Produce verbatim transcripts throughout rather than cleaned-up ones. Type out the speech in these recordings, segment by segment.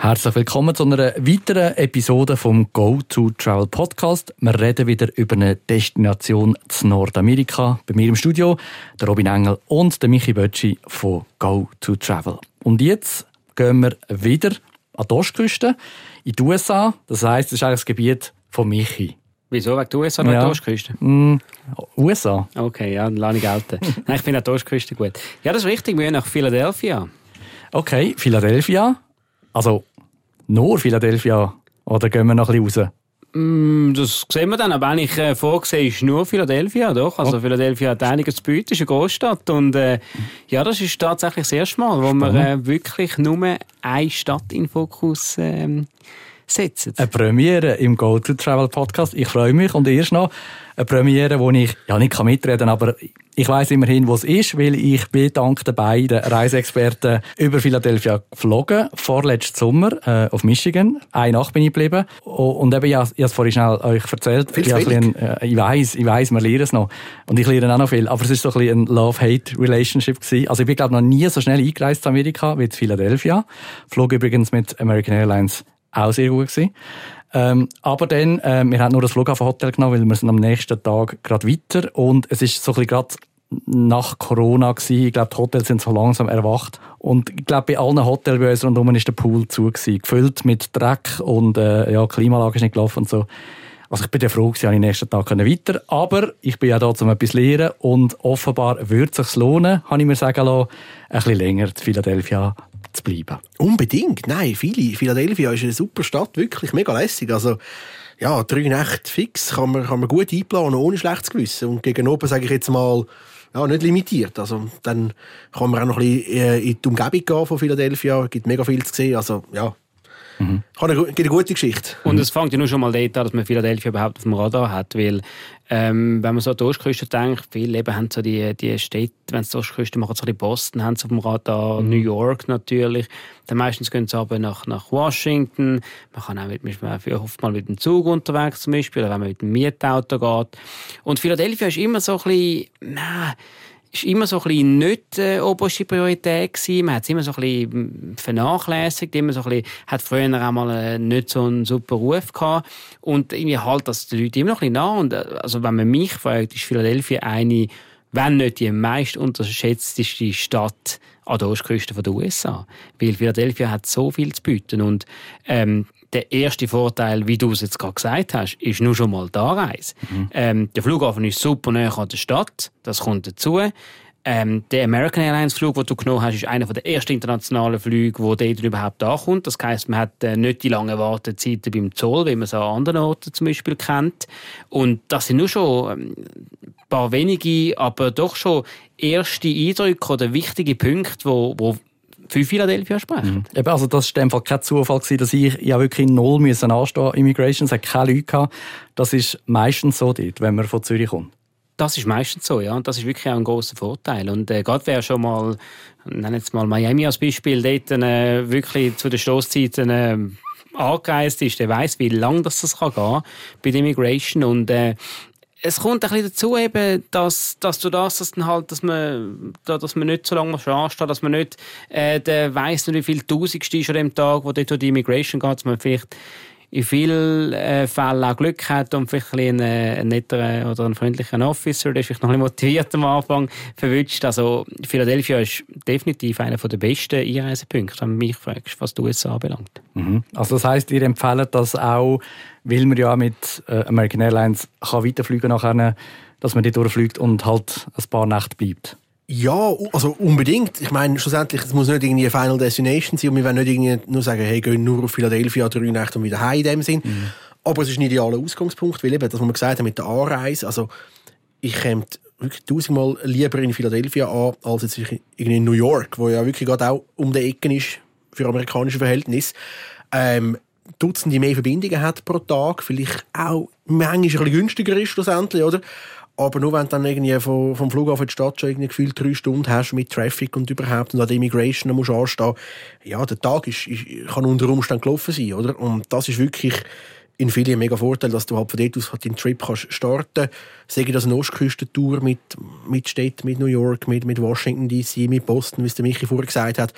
Herzlich willkommen zu einer weiteren Episode vom Go to Travel Podcast. Wir reden wieder über eine Destination in Nordamerika. Bei mir im Studio der Robin Engel und der Michi Bötschi von Go to Travel. Und jetzt gehen wir wieder an die Ostküste, in die U S A. Das heisst, das ist eigentlich das Gebiet von Michi. Wieso? Wegen der U S A oder ja. die Ostküste? Mm, U S A. Okay, ja, dann lasse ich gelten. Nein, ich finde auch die Ostküste gut. Ja, das ist richtig. Wir gehen nach Philadelphia. Okay, Philadelphia. Also nur Philadelphia. Oder gehen wir noch ein bisschen raus? Mm, das sehen wir dann. Aber eigentlich äh, vorgesehen ist nur Philadelphia. Doch. Also oh. Philadelphia hat einiges zu bieten. Ist eine Großstadt. Und äh, ja, das ist tatsächlich das erste Mal, wo wir äh, wirklich nur eine Stadt in Fokus ähm, setzen. Eine Premiere im Go to Travel Podcast. Ich freue mich. Und erst noch eine Premiere, wo ich ja nicht mitreden kann, aber ich weiss immerhin, wo es ist, weil ich bin dank den beiden Reiseexperten über Philadelphia geflogen, vorletzten Sommer äh, auf Michigan. Eine Nacht bin ich geblieben. Und eben, ja, ich habe es vorhin schnell euch erzählt. Viel ich, ein, äh, ich weiss, ich weiss, wir lernen es noch. Und ich lerne auch noch viel. Aber es war so ein bisschen ein Love-Hate-Relationship gewesen. Also ich bin, glaube ich, noch nie so schnell eingereist zu Amerika wie zu Philadelphia. Flog übrigens mit American Airlines auch sehr gut gewesen. Ähm, aber dann, äh, wir haben nur das Flughafenhotel genommen, weil wir sind am nächsten Tag gerade weiter. Und es ist so ein bisschen gerade nach Corona gewesen. Ich glaube, die Hotels sind so langsam erwacht. Und ich glaube, bei allen Hotels bei uns rundherum ist der Pool zu gewesen. Gefüllt mit Dreck und, äh, ja, die Klimaanlage ist nicht gelaufen und so. Also ich bin ja froh gewesen, dass ich am nächsten Tag weiter. Aber ich bin ja da, um etwas zu lernen. Und offenbar würde es sich lohnen, habe ich mir sagen lassen, ein bisschen länger in Philadelphia zu bleiben. Unbedingt. Nein, viele. Philadelphia ist eine super Stadt, wirklich mega lässig. Also, ja, drei Nächte fix kann man, kann man gut einplanen, ohne schlechtes Gewissen. Und gegen oben, sage ich jetzt mal, ja, nicht limitiert. Also, dann kann man auch noch ein bisschen in die Umgebung gehen von Philadelphia. Es gibt mega viel zu sehen. Also, ja. Mhm. Eine, gibt eine gute Geschichte. Und es fängt ja nur schon mal dort an, dass man Philadelphia überhaupt auf dem Radar hat, weil ähm, wenn man so an die Ostküste denkt, viele eben haben so die, die Städte, wenn sie die Ostküste machen, so die Boston haben sie auf dem Radar, mhm. New York natürlich, dann meistens gehen sie aber nach, nach Washington, man kann auch mit, oft mal mit dem Zug unterwegs zum Beispiel, oder wenn man mit dem Mietauto geht. Und Philadelphia ist immer so ein bisschen, na, ist immer so ein bisschen nicht äh, oberste Priorität gewesen. Man hat es immer so ein bisschen vernachlässigt, immer so ein bisschen, hat früher auch mal äh, nicht so einen super Ruf gehabt. Und irgendwie halt das die Leute immer noch ein bisschen nah. Und, äh, also wenn man mich fragt, ist Philadelphia eine, wenn nicht die meist unterschätzteste Stadt an der Ostküste der U S A. Weil Philadelphia hat so viel zu bieten. Und ähm, der erste Vorteil, wie du es jetzt gerade gesagt hast, ist nur schon mal die Anreise. Mhm. Ähm, der Flughafen ist super nahe an der Stadt, das kommt dazu. Ähm, der American Airlines Flug, den du genommen hast, ist einer der ersten internationalen Flüge, der dort überhaupt ankommt. Das heisst, man hat äh, nicht die langen Wartezeiten beim Zoll, wie man es an anderen Orten zum Beispiel kennt. Und das sind nur schon ähm, ein paar wenige, aber doch schon erste Eindrücke oder wichtige Punkte, wo, wo für Philadelphia sprechen. Mhm. Eben, also das war in dem Fall kein Zufall, dass ich ja wirklich null müssen anstehen Immigration. Es hat keine Leute gehabt. Das ist meistens so dort, wenn man von Zürich kommt. Das ist meistens so, ja. Und das ist wirklich auch ein grosser Vorteil. Und äh, gerade wer schon mal, nennen jetzt mal Miami als Beispiel, dort äh, wirklich zu den Stosszeiten äh, angereist ist, der weiss, wie lange das, das kann gehen bei der Immigration. Und äh, es kommt ein bisschen dazu, eben, dass, dass du das, dass, dann halt, dass, man, dass man nicht so lange ansteht, dass man nicht äh, der weiss nicht, wie viel Tausendste ist an dem Tag, wo dort durch die Immigration geht, dass man vielleicht in vielen äh, Fällen auch Glück hat und vielleicht ein bisschen einen, einen netteren oder einen freundlichen Officer, der ist vielleicht noch ein bisschen motiviert am Anfang verwünscht. Also Philadelphia ist definitiv einer der besten Einreisepunkte, wenn du mich fragst, was die U S A anbelangt. Mhm. Also das heisst, ihr empfehlt das auch, weil man ja mit äh, American Airlines kann weiterfliegen nachher, dass man dort durchfliegt und halt ein paar Nächte bleibt? Ja, also unbedingt. Ich meine, schlussendlich, es muss nicht irgendwie eine Final Destination sein und wir wollen nicht irgendwie nur sagen, hey, gehen nur auf Philadelphia drei Nächte und wieder heim in dem Sinn. Mhm. Aber es ist ein idealer Ausgangspunkt, weil eben, das, was wir gesagt haben mit der Anreise, also ich käme wirklich tausendmal lieber in Philadelphia an, als jetzt in New York, wo ja wirklich gerade auch um die Ecke ist für amerikanische Verhältnisse. Ähm, Dutzende mehr Verbindungen hat pro Tag, vielleicht auch manchmal ein bisschen günstiger ist schlussendlich, oder? Aber nur wenn du dann irgendwie vom, vom Flughafen in die Stadt schon irgendwie gefühlt drei Stunden hast mit Traffic und überhaupt und an der Immigration musst anstehen, ja, der Tag ist, ist, kann unter Umständen gelaufen sein, oder? Und das ist wirklich in vielen ein mega Vorteil, dass du halt von dort aus deinen Trip kannst starten. Sage ich das eine Ostküstentour mit, mit Städten, mit New York, mit, mit Washington D C, mit Boston, wie es der Michi vorher gesagt hat.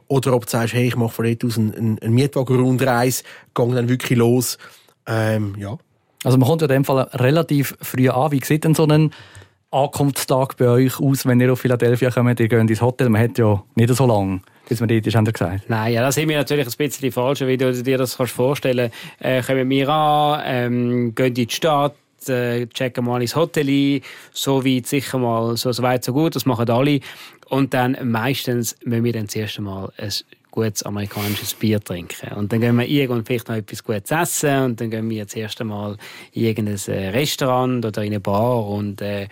oder ob du sagst, hey, ich mache von dort aus eine, eine Mietwagen-Rundreise, gehe dann wirklich los. Ähm, ja. Also man kommt ja in dem Fall relativ früh an. Wie sieht denn so ein Ankunftstag bei euch aus, wenn ihr auf Philadelphia kommt? Ihr geht ins Hotel, man hat ja nicht so lange, bis man dort ist, haben Sie gesagt. Nein, ja, das sind wir natürlich ein bisschen falsch, wie du dir das kannst vorstellen kannst. Äh, kommen wir an, ähm, gehen in die Stadt, äh, checken mal ins Hotel ein, so weit sicher mal, so, so weit so gut, das machen alle. Und dann meistens müssen wir dann zuerst einmal ein gutes amerikanisches Bier trinken. Und dann gehen wir irgendwann vielleicht noch etwas Gutes essen und dann gehen wir zuerst einmal in irgendein Restaurant oder in eine Bar und äh,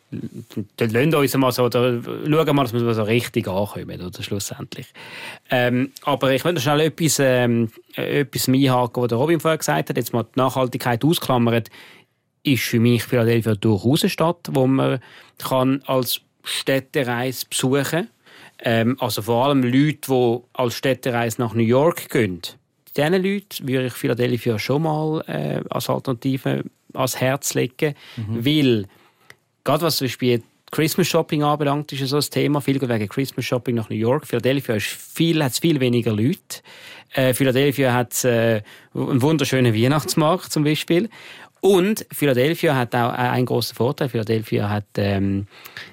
dann lassen wir uns mal so, oder schauen mal, dass wir so richtig ankommen, oder, schlussendlich. Ähm, aber ich möchte schnell etwas, ähm, etwas einhaken, was der Robin vorher gesagt hat, jetzt mal die Nachhaltigkeit ausklammert, ist für mich Philadelphia durchaus eine Stadt, wo man kann als Städtereise besuchen kann. Ähm, also vor allem Leute, die als Städtereise nach New York gehen. Diesen Leuten würde ich Philadelphia schon mal äh, als Alternative ans Herz legen, mhm. weil gerade was zum Beispiel Christmas Shopping anbelangt, ist ja so ein Thema. Viel wegen Christmas Shopping nach New York. Philadelphia ist viel, hat viel weniger Leute. Äh, Philadelphia hat äh, einen wunderschönen Weihnachtsmarkt zum Beispiel. Und Philadelphia hat auch einen grossen Vorteil. Philadelphia hat ähm,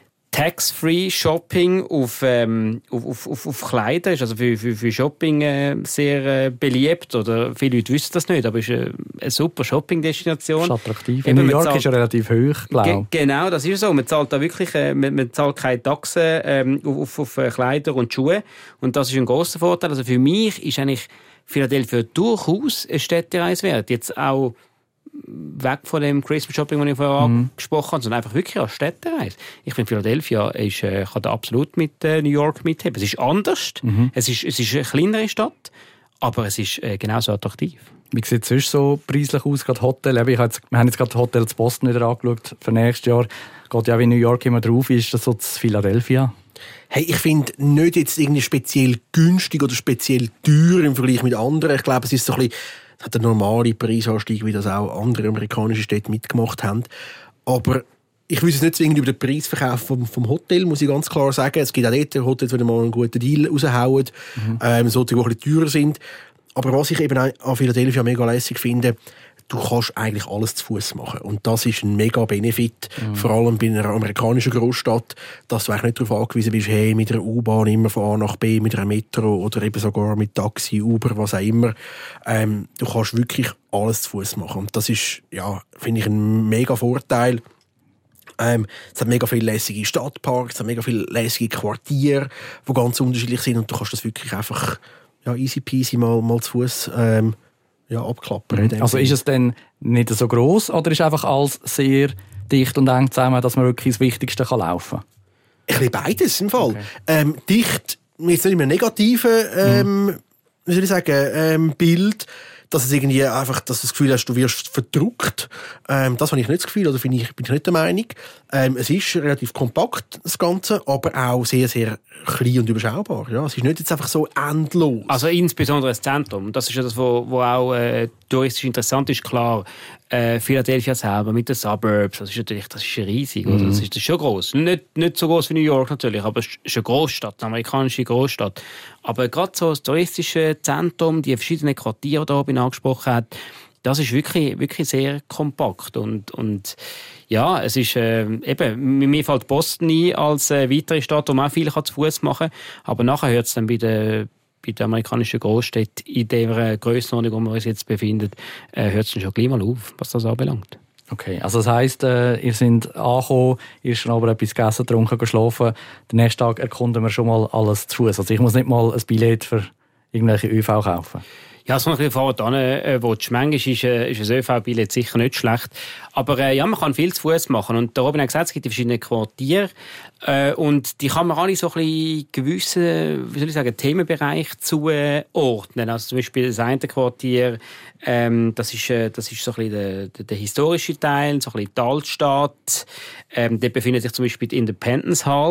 Tax-free Shopping auf, ähm, auf, auf, auf Kleider. Ist also für, für, für Shopping äh, sehr äh, beliebt. Oder viele Leute wissen das nicht, aber es ist eine, eine super Shopping-Destination. Ist attraktiv. In New York zahlt, ist ja relativ hoch, glaube ich. Genau, das ist so. Man zahlt da wirklich äh, man, man zahlt keine Taxen ähm, auf, auf, auf Kleider und Schuhe. Und das ist ein grosser Vorteil. Also für mich ist eigentlich Philadelphia durchaus eine Städtereise wert. Jetzt auch weg von dem Christmas Shopping, das ich vorher mhm. angesprochen habe, sondern einfach wirklich als Städtereise. Ich finde, Philadelphia ist, äh, kann da absolut mit äh, New York mitheben. Es ist anders, mhm. es, ist, es ist eine kleinere Stadt, aber es ist äh, genauso attraktiv. Wie sieht es sonst so preislich aus, gerade Hotel? Ich habe jetzt, wir haben jetzt gerade Hotel zu Boston wieder angeschaut für nächstes Jahr. Geht ja wie New York immer drauf. Ist das so zu Philadelphia? Hey, ich finde nicht jetzt irgendwie speziell günstig oder speziell teuer im Vergleich mit anderen. Ich glaube, es ist so ein bisschen hat einen normalen Preisanstieg, wie das auch andere amerikanische Städte mitgemacht haben. Aber ich will jetzt nicht zwingend über den Preisverkauf vom, vom Hotel, muss ich ganz klar sagen. Es gibt auch dort Hotels, die mal einen guten Deal raushauen, mhm. ähm, solche, die ein bisschen teurer sind. Aber was ich eben an Philadelphia mega lässig finde, du kannst eigentlich alles zu Fuß machen. Und das ist ein mega Benefit, mhm. vor allem bei einer amerikanischen Großstadt, dass du eigentlich nicht darauf angewiesen bist, hey, mit einer U-Bahn immer von A nach B, mit einer Metro oder eben sogar mit Taxi, Uber, was auch immer. Ähm, du kannst wirklich alles zu Fuß machen. Und das ist, ja, finde ich, ein mega Vorteil. Ähm, es hat mega viele lässige Stadtparks, es hat mega viele lässige Quartiere, die ganz unterschiedlich sind. Und du kannst das wirklich einfach ja, easy peasy mal, mal zu Fuß ähm, ja, abklappern. Mhm. Also ist es dann nicht so gross oder ist einfach alles sehr dicht und eng zusammen, dass man wirklich das Wichtigste kann laufen kann? Ein bisschen beides im Fall. Okay. Ähm, dicht, jetzt nicht immer negativen ähm, mhm. wie soll ich sagen, ähm, Bild, dass es irgendwie einfach, dass du das Gefühl hast, du wirst verdrückt. Ähm, das habe ich nicht das Gefühl, oder finde ich, bin ich nicht der Meinung. Ähm, es ist relativ kompakt, das Ganze, aber auch sehr, sehr klein und überschaubar. Ja, es ist nicht jetzt einfach so endlos. Also insbesondere das Zentrum. Das ist ja das, was auch äh, touristisch interessant ist. Klar, äh, Philadelphia selber mit den Suburbs, das ist natürlich, das ist riesig. Mhm. Oder? Das, ist, das ist schon gross. Nicht, nicht so gross wie New York natürlich, aber es ist eine Großstadt, eine amerikanische Großstadt. Aber gerade so das touristische Zentrum, die verschiedenen Quartiere, die Robin angesprochen hat, das ist wirklich, wirklich sehr kompakt. Und, und ja, es ist äh, eben, mir fällt Boston ein als äh, weitere Stadt, wo man auch viel zu Fuß machen kann. Aber nachher hört es dann bei der, bei der amerikanischen Großstadt in der Grössenordnung, wo wir uns jetzt befinden, äh, hört es dann schon gleich mal auf, was das anbelangt. Okay, also das heisst, äh, ihr seid angekommen, ihr schon aber etwas gegessen, getrunken, geschlafen. Den nächsten Tag erkunden wir schon mal alles zu Fuß. Also ich muss nicht mal ein Billett für irgendwelche ÖV kaufen. Ja, so ein bisschen vorher dran, äh, wo du schmenkst, ist, äh, ist ein ÖV-Billett sicher nicht schlecht. Aber äh, ja, man kann viel zu Fuß machen. Und der Robin hat gesagt, es gibt verschiedene Quartiere. Äh, und die kann man alle so ein bisschen gewissen, wie soll ich sagen, Themenbereich zuordnen. Also zum Beispiel das eine Quartier, ähm, das ist, äh, das ist so ein bisschen der, der, der historische Teil, so ein bisschen die Altstadt. Ähm, dort befindet sich zum Beispiel die Independence Hall.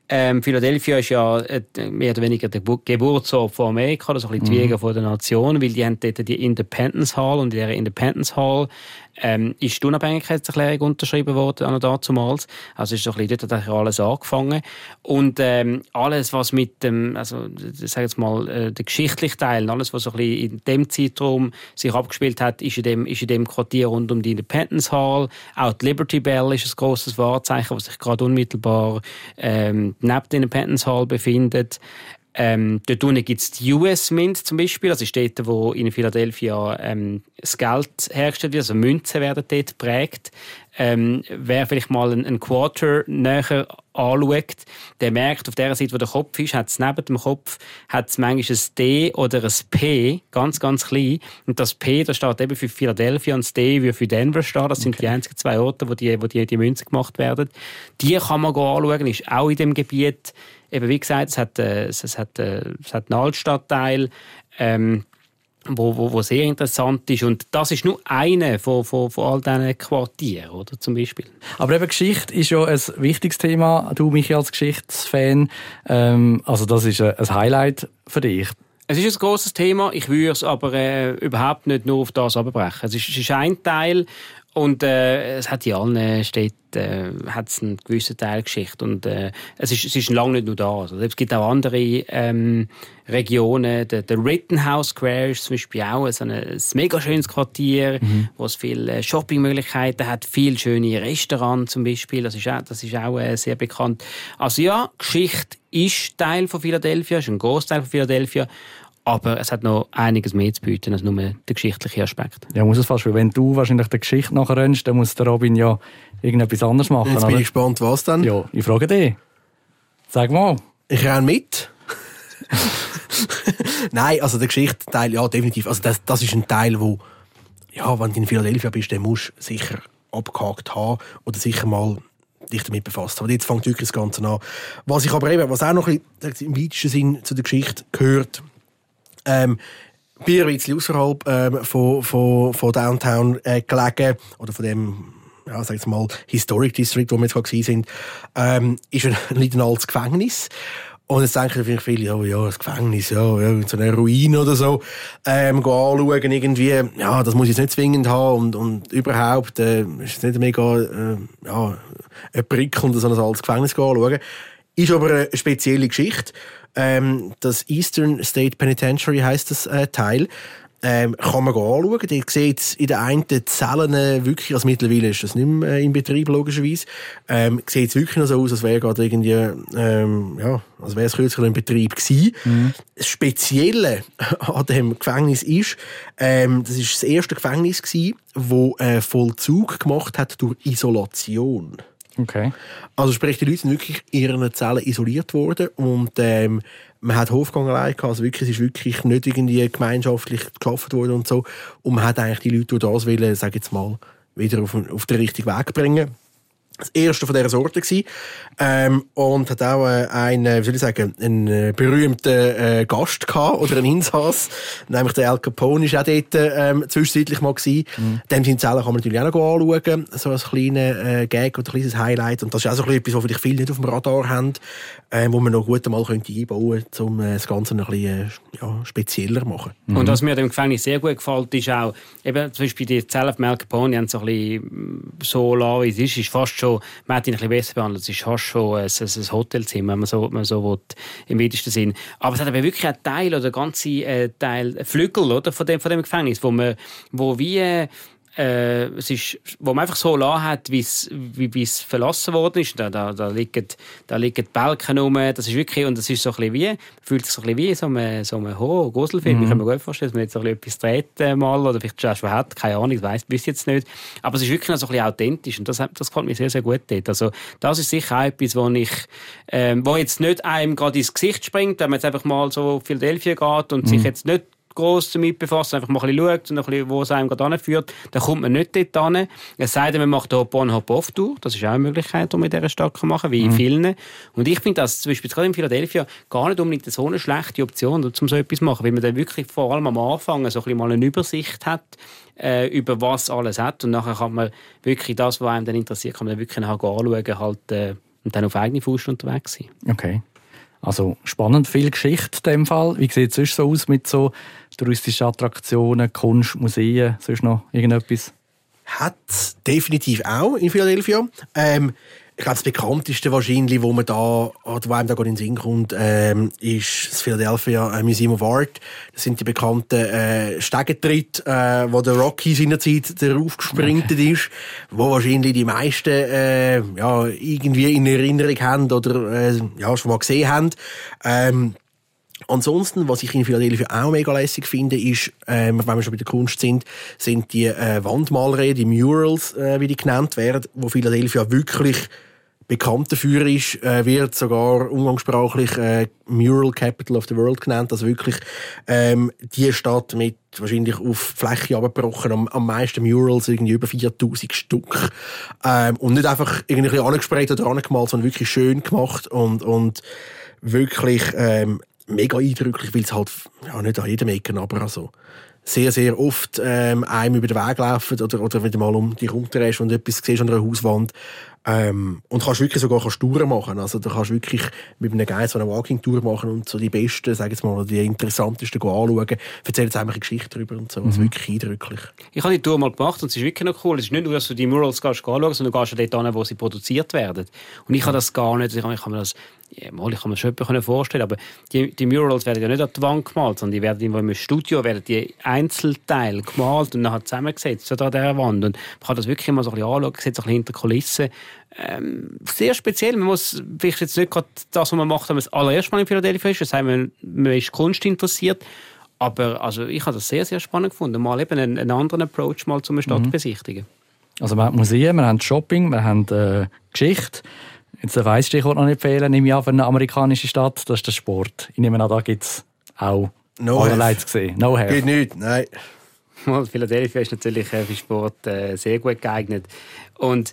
Ähm, Philadelphia ist ja äh, mehr oder weniger der Geburtsort von Amerika, das ist ein bisschen die Wiege von der Nation, weil die haben dort die Independence Hall und in dieser Independence Hall ähm, ist die Unabhängigkeitserklärung unterschrieben worden, an dazumals. Also ist so ein bisschen, dort hat alles angefangen. Und ähm, alles, was mit dem, also sag jetzt mal, äh, der geschichtliche Teil, alles, was so ein bisschen in dem Zeitraum sich abgespielt hat, ist in dem, ist in dem Quartier rund um die Independence Hall. Auch die Liberty Bell ist ein grosses Wahrzeichen, das sich gerade unmittelbar ähm, neben der Independence Hall befindet. Ähm, dort unten gibt es die U S Mint zum Beispiel, das ist dort, wo in Philadelphia ähm, das Geld hergestellt wird, also Münzen werden dort geprägt. Ähm, wer vielleicht mal einen, einen Quarter näher anschaut, der merkt, auf der Seite, wo der Kopf ist, hat es neben dem Kopf hat's manchmal ein D oder ein P, ganz, ganz klein. Und das P, das steht eben für Philadelphia und das D wie für Denver steht. Das sind okay. Die einzigen zwei Orte, wo die, wo die, die Münzen gemacht werden. Die kann man anschauen, ist auch in dem Gebiet. Eben wie gesagt, es hat, äh, es hat, äh, es hat einen Altstadtteil, ähm, wo, wo, wo sehr interessant ist. Und das ist nur eine von, von, von all diesen Quartieren, oder, zum Beispiel. Aber eben Geschichte ist ja ein wichtiges Thema. Du, Michi, als Geschichtsfan, ähm, also das ist ein Highlight für dich. Es ist ein grosses Thema. Ich würde es aber äh, überhaupt nicht nur auf das abbrechen. Es ist, es ist ein Teil. Und äh, es hat in allen Städten äh, hat's einen gewissen Teil Geschichte. Und äh, es ist, es ist lange nicht nur da. Also, es gibt auch andere ähm, Regionen. Der, der Rittenhouse Square ist zum Beispiel auch so ein, ein mega schönes Quartier, mhm. wo es viele Shoppingmöglichkeiten hat, viele schöne Restaurants zum Beispiel. Das ist auch, das ist auch äh, sehr bekannt. Also ja, Geschichte ist Teil von Philadelphia, ist ein Großteil von Philadelphia. Aber es hat noch einiges mehr zu bieten als nur der geschichtliche Aspekt. Ja, muss es fast. Wenn du wahrscheinlich der Geschichte nachher rennst, dann muss der Robin ja irgendetwas anderes machen. Jetzt bin oder? ich gespannt, was dann? Ja, ich frage dich. Sag mal. Ich renne mit. Nein, also der Geschichtsteil, ja, definitiv. Also das, das ist ein Teil, wo, ja, wenn du in Philadelphia bist, dann musst du sicher abgehakt haben oder sicher mal dich damit befasst. Aber jetzt fängt wirklich das Ganze an. Was ich aber eben, was auch noch ein bisschen im weitesten Sinn zu der Geschichte gehört, Ähm, bin ein bisschen außerhalb ähm, von, von, von Downtown äh, gelegen, oder von dem, ja, sag ich mal, Historic District, wo wir jetzt gerade waren, ähm, ist ein, ein altes Gefängnis. Und jetzt denken vielleicht viele, oh ja, das Gefängnis, ja, ja, so eine Ruine oder so, ähm, anschauen irgendwie, ja, das muss ich jetzt nicht zwingend haben und, und überhaupt, äh, ist es nicht mega, äh, ja, ein prickelnd, so ein altes Gefängnis anschauen. Ist aber eine spezielle Geschichte. Ähm, das Eastern State Penitentiary heisst das äh, Teil. Ähm, kann man anschauen. Ihr seht in den einen Zellen äh, wirklich, also mittlerweile ist das nicht mehr äh, in Betrieb, logischerweise, ähm, sieht es wirklich noch so aus, als wäre gerade irgendwie, ähm, ja, als wäre es kürzlich in Betrieb gewesen. Mhm. Das Spezielle an dem Gefängnis ist, ähm, das ist das erste Gefängnis gewesen, wo äh, Vollzug gemacht hat durch Isolation. Okay. Also sprich, die Leute sind wirklich in ihren Zellen isoliert worden und ähm, man hat Hofgang allein gehabt, also wirklich, es ist wirklich nicht irgendwie gemeinschaftlich geschafft worden und so, und man hat eigentlich die Leute durch das wollen, sag jetzt mal, wieder auf, auf den richtigen Weg bringen. Das erste von dieser Sorte gewesen. Ähm, und hat auch äh, einen, wie soll ich sagen, einen äh, berühmten äh, Gast gehabt, oder einen Insass, nämlich der Al Capone ist auch dort ähm, zwischenzeitlich mal gewesen. Mhm. Dem seine Zellen kann man natürlich auch noch anschauen, so als kleiner äh, Gag oder ein kleines Highlight. Und das ist auch so ein bisschen etwas, was vielleicht viele nicht auf dem Radar haben, äh, wo man noch gut einmal könnte einbauen könnte, um äh, das Ganze noch ein bisschen äh, ja, spezieller machen. Mhm. Und was mir an dem Gefängnis sehr gut gefällt, ist auch, eben zum Beispiel die Zellen von Al Capone, die haben so ein bisschen so lang, wie es ist, ist fast schon, man hat ihn ein bisschen besser behandelt. Es ist fast schon ein, ein Hotelzimmer, wenn man so, wenn man so will, im weitesten Sinn. Aber es hat aber wirklich einen Teil oder ganze äh, Teil Flügel, oder, von dem, von dem Gefängnis, wo man, wo wie äh, Äh, es ist, wo man einfach so lassen hat, wie es verlassen worden ist. Da, da, da, liegen, da liegen Balken rum. Das ist wirklich, und das ist so ein bisschen wie, man fühlt sich so ein bisschen wie so ein, so ein hoher Gruselfilm. Mhm. Ich kann mir gut vorstellen, dass man jetzt so ein bisschen etwas dreht äh, mal, oder vielleicht schon hat, keine Ahnung, ich weiss bis jetzt nicht. Aber es ist wirklich noch so ein bisschen authentisch, und das, das gefällt mir sehr, sehr gut dort. Also, das ist sicher auch etwas, wo ich, ähm, wo jetzt nicht einem gerade ins Gesicht springt, wenn man jetzt einfach mal so auf Philadelphia geht und mhm. sich jetzt nicht gross damit befassen, einfach mal ein bisschen schaut und ein bisschen, wo es einem gerade hinführt, dann kommt man nicht dort hin. Es sei denn, man macht eine Hop-on-Hop-off-Tour. Das ist auch eine Möglichkeit, die man in dieser Stadt machen kann, wie in mhm. vielen. Und ich finde das zum Beispiel gerade in Philadelphia gar nicht unbedingt so eine schlechte Option, um so etwas zu machen, weil man dann wirklich vor allem am Anfang so ein bisschen mal eine Übersicht hat, äh, über was alles hat, und nachher kann man wirklich das, was einem dann interessiert, kann man dann wirklich nachher anschauen, halt, äh, und dann auf eigene Faust unterwegs sein. Okay. Also spannend, viel Geschichte in dem Fall. Wie sieht es sonst so aus mit so touristischen Attraktionen, Kunst, Museen, sonst noch irgendetwas? Hat definitiv auch in Philadelphia. Ähm, ich glaube, das bekannteste wahrscheinlich, wo man da, oder wo einem da gerade in den Sinn kommt, ähm, ist das Philadelphia Museum of Art. Das sind die bekannten äh, Stegentritte, äh, wo der Rocky seinerzeit darauf gesprintet ist, wo wahrscheinlich die meisten äh, ja, irgendwie in Erinnerung haben oder äh, ja, schon mal gesehen haben. Ähm, Ansonsten, was ich in Philadelphia auch mega lässig finde, ist, ähm, wenn wir schon bei der Kunst sind, sind die äh, Wandmalereien, die Murals, äh, wie die genannt werden, wo Philadelphia wirklich bekannt dafür ist, äh, wird sogar umgangssprachlich äh, Mural Capital of the World genannt, also wirklich ähm, die Stadt mit wahrscheinlich auf Fläche abgebrochen am, am meisten Murals, irgendwie über viertausend Stück. Ähm, und nicht einfach irgendwie angesprayt oder angemalt, sondern wirklich schön gemacht und, und wirklich ähm, mega eindrücklich, weil es halt ja, nicht an jedem Ecken, aber also sehr, sehr oft ähm, einem über den Weg laufen oder, oder wenn du mal um dich rumdrehst und etwas siehst an einer Hauswand. Ähm, und kannst wirklich sogar kannst Touren machen. Also du kannst wirklich mit einem Guide so eine Walking-Tour machen und so die besten, sag jetzt mal, die interessantesten anschauen. Erzählen jetzt einfach eine Geschichte darüber und so. Also Mhm. wirklich eindrücklich. Ich habe die Tour mal gemacht und es ist wirklich noch cool. Es ist nicht nur, dass du die Murals gehst, anschauen, sondern du gehst auch dort hin, wo sie produziert werden. Und ich habe das gar nicht, ich kann, ich kann mir das, ja, mal, ich kann mir schon etwas vorstellen, aber die, die Murals werden ja nicht an die Wand gemalt, sondern die werden irgendwo im Studio, werden die Einzelteile gemalt und dann zusammengesetzt so an dieser Wand. Und man kann das wirklich immer so ein bisschen anschauen, sieht so ein bisschen hinter Kulissen. Ähm, sehr speziell. Man muss vielleicht jetzt nicht gerade das, was man macht, wenn man das allererste Mal in Philadelphia ist. Das heißt, man, man ist Kunst interessiert. Aber also, ich habe das sehr, sehr spannend gefunden, mal eben einen, einen anderen Approach mal zum Stadt mhm. besichtigen. Also wir haben Museen, wir haben Shopping, wir haben äh, Geschichte. Jetzt ein Weißstichwort noch nicht fehlen, nehme ich an, für eine amerikanische Stadt, das ist der Sport. Ich nehme an, da gibt es auch no allerlei zu sehen. No have. Geht nicht, nein. Philadelphia ist natürlich für Sport äh, sehr gut geeignet. Und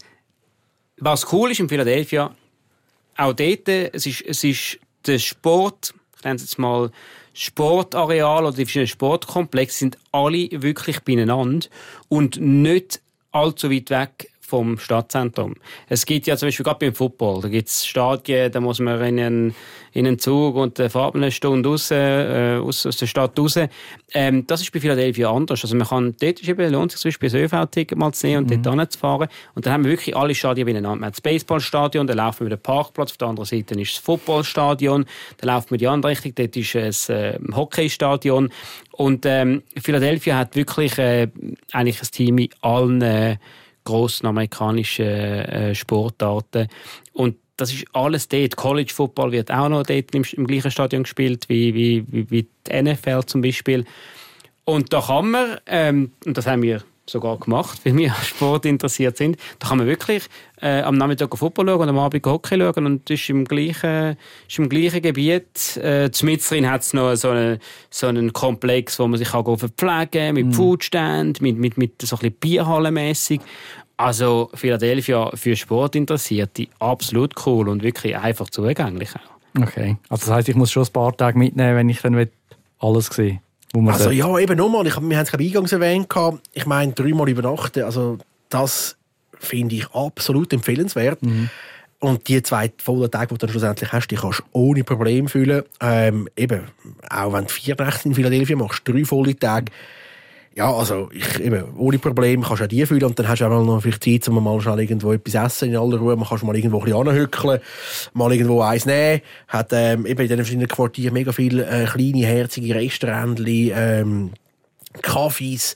was cool ist in Philadelphia, auch dort, es ist, es ist der Sport, ich nenne es jetzt mal Sportareal oder die verschiedenen Sportkomplexe, sind alle wirklich beieinander und nicht allzu weit weg vom Stadtzentrum. Es gibt ja zum Beispiel gerade beim Football, da gibt es Stadien, da muss man in einen, in einen Zug und da fährt man eine Stunde raus, äh, aus, aus der Stadt raus. Ähm, das ist bei Philadelphia anders. Also man kann, dort ist eben, lohnt sich zum Beispiel ein Ö V-Ticket mal zu nehmen und mhm. dort hinzufahren. Und dann haben wir wirklich alle Stadien beieinander. Man hat das Baseballstadion, dann laufen wir über den Parkplatz, auf der anderen Seite ist das Footballstadion, dann laufen wir die andere Richtung, dort ist das äh, Hockeystadion. Und ähm, Philadelphia hat wirklich äh, eigentlich ein Team in allen äh, grossen amerikanischen äh, Sportarten. Und das ist alles dort. College Football wird auch noch dort im, im gleichen Stadion gespielt wie, wie, wie, wie die N F L zum Beispiel. Und da kann man, ähm, und das haben wir sogar gemacht, weil wir Sport interessiert sind, da kann man wirklich äh, am Nachmittag Football schauen und am Abend Hockey schauen und ist im gleichen, ist im gleichen Gebiet. Äh, Zmitzerin hat es noch so einen, so einen Komplex, wo man sich kann verpflegen kann, mit mm. Foodstand, mit, mit, mit so ein bisschen Bierhallenmässig. Also Philadelphia für Sport Interessierte absolut cool und wirklich einfach zugänglich auch. Okay, also das heisst, ich muss schon ein paar Tage mitnehmen, wenn ich dann alles sehe. Also sieht. Ja, eben nochmal, ich, wir haben es eingangs erwähnt, ich meine, dreimal übernachten, also das finde ich absolut empfehlenswert. Mhm. Und die zwei vollen Tage, die du dann schlussendlich hast, die kannst du ohne Probleme füllen. Ähm, eben, auch wenn du vier Nächte in Philadelphia machst, drei volle Tage, ja, also ich, eben, ohne Probleme kannst du auch die füllen und dann hast du auch noch vielleicht Zeit, um mal schnell irgendwo etwas essen in aller Ruhe. Man kann mal irgendwo ein bisschen anhückeln, mal irgendwo eins nehmen. Hat ähm, eben in diesen verschiedenen Quartieren mega viele äh, kleine, herzige Restaurants, ähm, Cafés.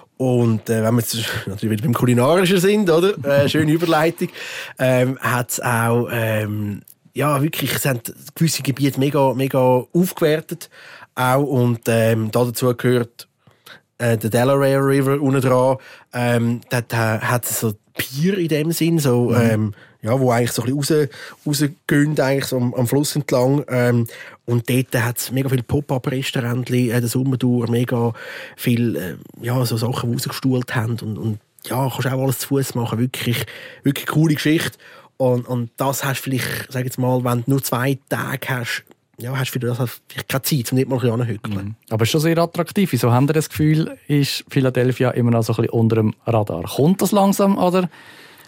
Und äh, wenn wir jetzt natürlich wieder beim Kulinarischen sind, oder? Äh, schöne Überleitung. Ähm, hat es auch, ähm, ja, wirklich, es haben gewisse Gebiete mega, mega aufgewertet. Auch, und ähm, da dazu gehört äh, der Delaware River unten dran. Ähm, dort äh, hat es so Pier in dem Sinn, so, mhm. ähm, ja, wo eigentlich so ein bisschen raus, rausgehen, eigentlich so am, am Fluss entlang. Ähm, und dort hat es mega viele Pop-up-Restaurants, äh, den Sommer durch, mega viel, äh, ja, so Sachen, die rausgestuhlt haben. Und, und ja, kannst auch alles zu Fuß machen. Wirklich, wirklich coole Geschichte. Und, und das hast du vielleicht, sag jetzt mal, wenn du nur zwei Tage hast, ja, hast du für das vielleicht keine Zeit, um nicht mal ein bisschen anzuhückeln. Mhm. Aber es ist schon sehr attraktiv. Wieso haben ihr das Gefühl, ist Philadelphia immer noch so ein bisschen unter dem Radar? Kommt das langsam, oder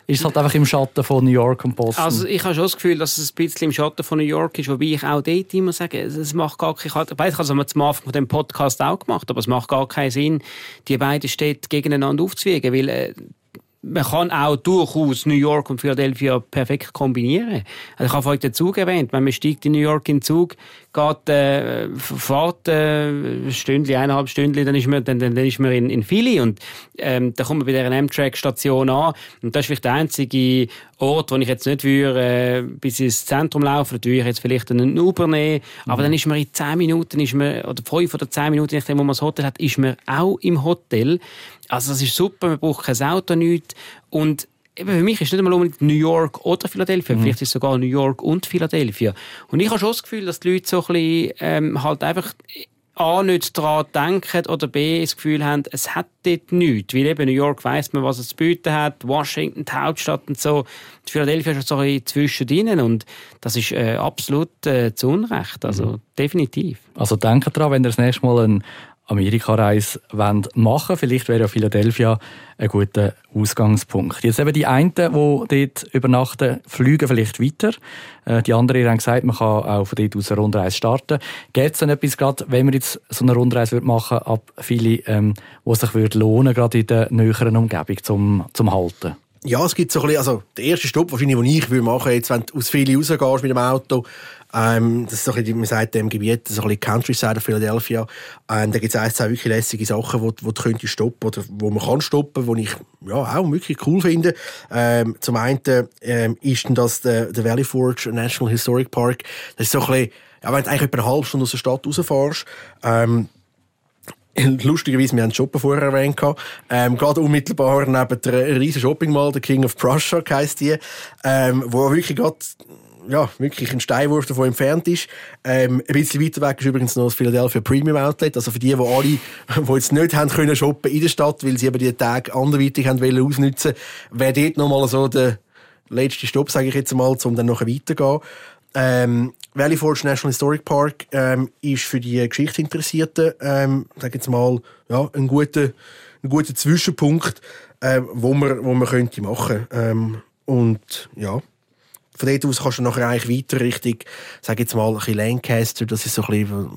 ist es halt einfach im Schatten von New York und Boston? Also ich habe schon das Gefühl, dass es ein bisschen im Schatten von New York ist, wobei ich auch dort immer sage, es macht gar keinen Sinn. Ich weiß, das haben wir zum Anfang von dem Podcast auch gemacht, aber es macht gar keinen Sinn, die beiden Städte gegeneinander aufzuwiegen, weil äh, man kann auch durchaus New York und Philadelphia perfekt kombinieren. Also ich habe vorhin den Zug erwähnt. Wenn man steigt in New York in den Zug, geht, äh, fährt äh, ein Stündchen, eineinhalb Stündchen, dann ist man, dann, dann ist man in, in Philly und ähm, dann kommt man bei dieser Amtrak-Station an und das ist vielleicht der einzige Ort, wo ich jetzt nicht würde, äh, bis ins Zentrum laufen, da würde ich jetzt vielleicht einen Uber nehmen, mhm. aber dann ist man in zehn Minuten, ist man, oder fünf oder zehn Minuten, nachdem wo man das Hotel hat, ist man auch im Hotel. Also das ist super, man braucht kein Auto, nichts. Und eben für mich ist nicht einmal unbedingt New York oder Philadelphia, mhm. vielleicht ist es sogar New York und Philadelphia. Und ich habe schon das Gefühl, dass die Leute so ein bisschen ähm, halt einfach A, nicht daran denken oder B, das Gefühl haben, es hat dort nichts. Weil eben New York weiss man, was es zu bieten hat, Washington, die Hauptstadt und so. Die Philadelphia ist so ein bisschen zwischendrin und das ist äh, absolut äh, zu Unrecht. Also mhm. definitiv. Also denkt daran, wenn ihr das nächste Mal ein Amerika-Reise machen wollt. Vielleicht wäre ja Philadelphia ein guter Ausgangspunkt. Jetzt eben die einen, die dort übernachten, fliegen vielleicht weiter. Die anderen haben gesagt, man kann auch von dort aus eine Rundreise starten. Gibt es denn etwas, gerade, wenn man jetzt so eine Rundreise machen würde, ab Philly, ähm, wo es sich würde lohnen, gerade in der näheren Umgebung zum, zum Halten? Ja, es gibt so ein bisschen, also der erste Stopp, wahrscheinlich, den ich würde machen, jetzt, wenn du aus Philly rausgehst mit dem Auto, ähm, das ist so ein bisschen, man sagt dem Gebiet, so ein bisschen Countryside of Philadelphia, ähm, da gibt es ein, zwei wirklich lässige Sachen, wo, wo du könntest stoppen oder wo man kann stoppen, die ich ja auch wirklich cool finde. Ähm, zum einen ähm, ist dann das der, der Valley Forge National Historic Park. Das ist so ein bisschen, ja, wenn du eigentlich etwa eine halbe Stunde aus der Stadt rausfährst, ähm, lustigerweise, wir haben den Shoppen vorher erwähnt, ähm, gerade unmittelbar neben der riesen Shopping Mall, der King of Prussia heisst die, ähm, wo wirklich gerade, ja, wirklich ein Steinwurf davon entfernt ist. Ähm, ein bisschen weiter weg ist übrigens noch das Philadelphia Premium Outlet, also für die, die alle, die jetzt nicht haben können shoppen in der Stadt, weil sie eben die Tage anderweitig haben wollen ausnutzen, wäre dort nochmal so der letzte Stopp, sage ich jetzt mal, um dann noch weiterzugehen. Ähm, Valley Forge National Historic Park ähm, ist für die Geschichtsinteressierten, ähm, sag jetzt mal, ja, ein guter, ein guter Zwischenpunkt, ähm, wo man, wo man könnte machen. Ähm, und ja, von dort aus kannst du nachher eigentlich weiter Richtung, sag jetzt mal, ein bisschen Lancaster, das ist so ein bisschen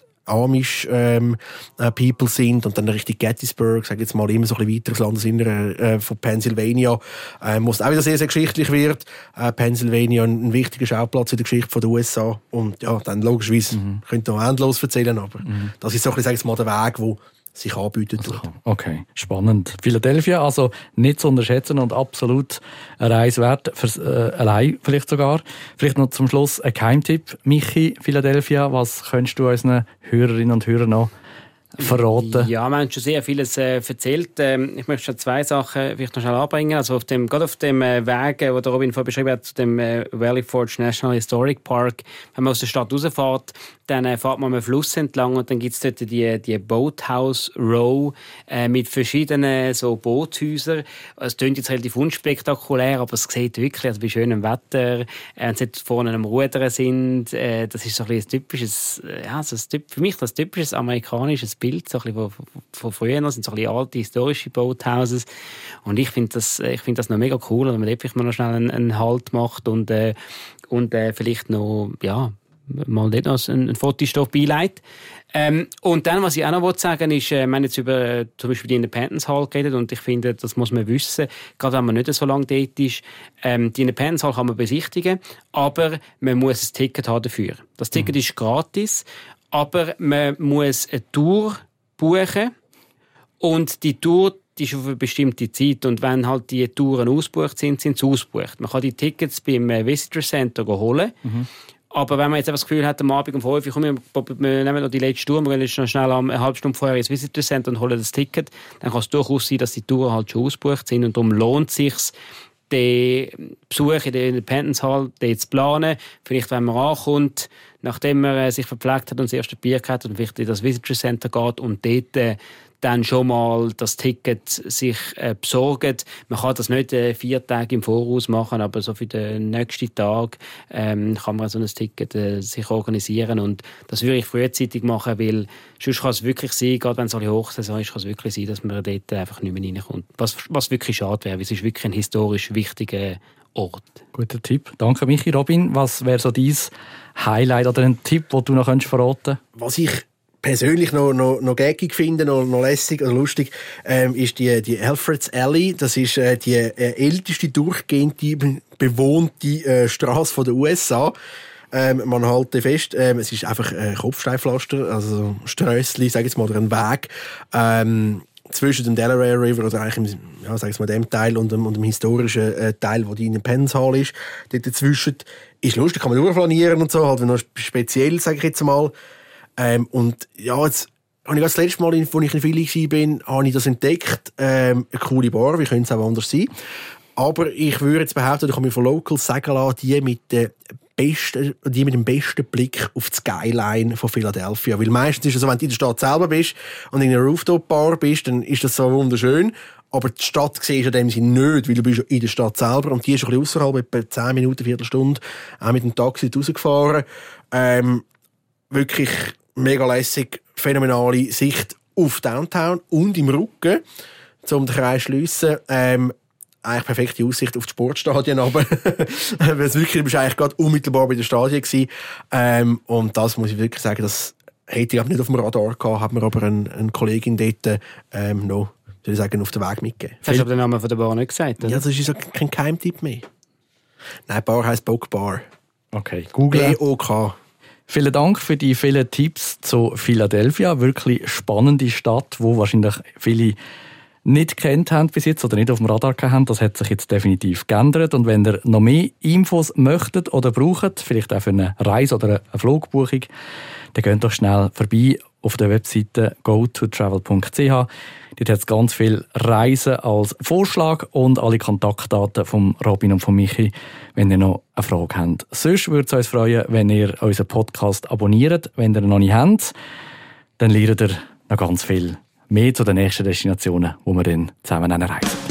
Amish ähm, äh, People sind und dann Richtung Gettysburg, sag jetzt mal immer so ein bisschen weiter ins Landesinnere äh, von Pennsylvania, äh, wo es auch wieder sehr, sehr geschichtlich wird. Äh, Pennsylvania ein, ein wichtiger Schauplatz in der Geschichte von den U S A und ja, dann logischerweise mhm. könnte man endlos erzählen, aber mhm. das ist so ein bisschen, sag ich mal, der Weg, wo sich anbietet. Also, okay, spannend. Philadelphia, also nicht zu unterschätzen und absolut eine Reise wert, fürs, äh, allein vielleicht sogar. Vielleicht noch zum Schluss ein Geheimtipp. Michi, Philadelphia, was könntest du unseren Hörerinnen und Hörern noch verraten? Ja, wir haben schon sehr vieles äh, erzählt. Ähm, ich möchte schon zwei Sachen vielleicht noch schnell anbringen. Also auf dem, gerade auf dem äh, Weg, äh, den Robin vorhin beschrieben hat, zu dem äh, Valley Forge National Historic Park, wenn man aus der Stadt rausfährt, dann äh, fährt man am Fluss entlang und dann gibt es dort die, die Boathouse Row äh, mit verschiedenen so Bootshäusern. Es klingt jetzt relativ unspektakulär, aber es sieht wirklich, also bei schönem Wetter, äh, sie vorne am Rudern sind, äh, das ist so ein bisschen ein typisches, ja, so ein, für mich das typisches amerikanisches Bild, so ein bisschen von, von früher, das sind so ein bisschen alte historische Boathouses und ich finde das, ich finde das noch mega cool, wenn man dort vielleicht mal noch schnell einen, einen Halt macht und, äh, und äh, vielleicht noch, ja, mal dort noch einen Fotostoff beileitet. Ähm, und dann, was ich auch noch sagen will, ist, äh, wir haben jetzt über äh, zum Beispiel die Independence Hall geredet und ich finde, das muss man wissen, gerade wenn man nicht so lange dort ist. Ähm, die Independence Hall kann man besichtigen, aber man muss ein Ticket haben dafür. Das Ticket mhm. ist gratis, aber man muss eine Tour buchen und die Tour die ist auf eine bestimmte Zeit und wenn halt die Touren ausgebucht sind, sind sie ausgebucht. Man kann die Tickets beim Visitor Center holen. Mhm. Aber wenn man jetzt einfach das Gefühl hat, am Abend um fünf Uhr, komm, wir, wir nehmen noch die letzte Tour, wir gehen jetzt noch schnell eine halbe Stunde vorher ins Visitor Center und holen das Ticket, dann kann es durchaus sein, dass die Touren halt schon ausgebucht sind und darum lohnt es sich, den Besuch in der Independence Hall zu planen. Vielleicht, wenn man ankommt, nachdem man sich verpflegt hat und das erste Bier gehabt hat und vielleicht in das Visitor Center geht und dort äh, dann schon mal das Ticket sich äh, besorgen. Man kann das nicht äh, vier Tage im Voraus machen, aber so für den nächsten Tag ähm, kann man so ein Ticket äh, sich organisieren. Und das würde ich frühzeitig machen, weil sonst kann es wirklich sein, gerade wenn es eine Hochsaison ist, kann es wirklich sein, dass man dort einfach nicht mehr reinkommt. Was, was wirklich schade wäre, weil es ist wirklich ein historisch wichtiger Ort. Guter Tipp. Danke, Michi. Robin, was wäre so dein Highlight oder ein Tipp, den du noch verraten könntest? Was ich persönlich noch, noch, noch gaggig finde, noch, noch lässig oder lustig, ähm, ist die, die Alfred's Alley. Das ist äh, die äh, älteste durchgehende bewohnte äh, Straße der U S A. Ähm, man halte fest, ähm, es ist einfach ein Kopfsteinpflaster, also Strössli, sag ich jetzt mal, oder ein Weg. Ähm, zwischen dem Delaware River, oder eigentlich im, ja, sag ich mal, dem Teil und dem, und dem historischen äh, Teil, wo die Independence Hall ist, dort dazwischen, ist lustig, kann man durchplanieren und so, halt noch speziell, sage ich jetzt mal. Ähm, und ja, jetzt habe ich das letzte Mal, als ich in Philly war, habe ich das entdeckt. Ähm, eine coole Bar, wie könnte es auch anders sein. Aber ich würde jetzt behaupten, ich kann mir von Locals sagen lassen, die mit der besten, die mit dem besten Blick auf die Skyline von Philadelphia. Weil meistens ist es so, wenn du in der Stadt selber bist und in einer Rooftop-Bar bist, dann ist das so wunderschön. Aber die Stadt siehst du in dem Sinne nicht, weil du bist in der Stadt selber und die ist ein bisschen ausserhalb, etwa zehn Minuten, Viertelstunde, auch mit dem Taxi rausgefahren. Ähm, wirklich mega lässig, phänomenale Sicht auf Downtown und im Rücken, um den Kreis zu schliessen. Ähm, eigentlich perfekte Aussicht auf das Sportstadion, aber weil es wirklich, du bist eigentlich gerade unmittelbar bei der Stadion gewesen. Ähm, und das muss ich wirklich sagen, das hätte ich nicht auf dem Radar gehabt, hat mir aber eine, eine Kollegin dort ähm, noch, soll ich sagen, auf den Weg mitgegeben. Hast du aber den Namen von der Bar nicht gesagt, oder? Ja, das ist kein Geheimtipp mehr. Nein, Bar heisst Bock Bar. Okay, Google. B O K. Vielen Dank für die vielen Tipps zu Philadelphia. Wirklich spannende Stadt, wo wahrscheinlich viele nicht kennt haben bis jetzt oder nicht auf dem Radar haben. Das hat sich jetzt definitiv geändert. Und wenn ihr noch mehr Infos möchtet oder braucht, vielleicht auch für eine Reise oder eine Flugbuchung, dann geht doch schnell vorbei auf der Webseite go to travel punkt c h. Dort hat es ganz viele Reisen als Vorschlag und alle Kontaktdaten von Robin und von Michi, wenn ihr noch eine Frage habt. Sonst würde es uns freuen, wenn ihr unseren Podcast abonniert. Wenn ihr ihn noch nicht habt, dann lernt ihr noch ganz viel mehr zu den nächsten Destinationen, wo wir dann zusammen reisen.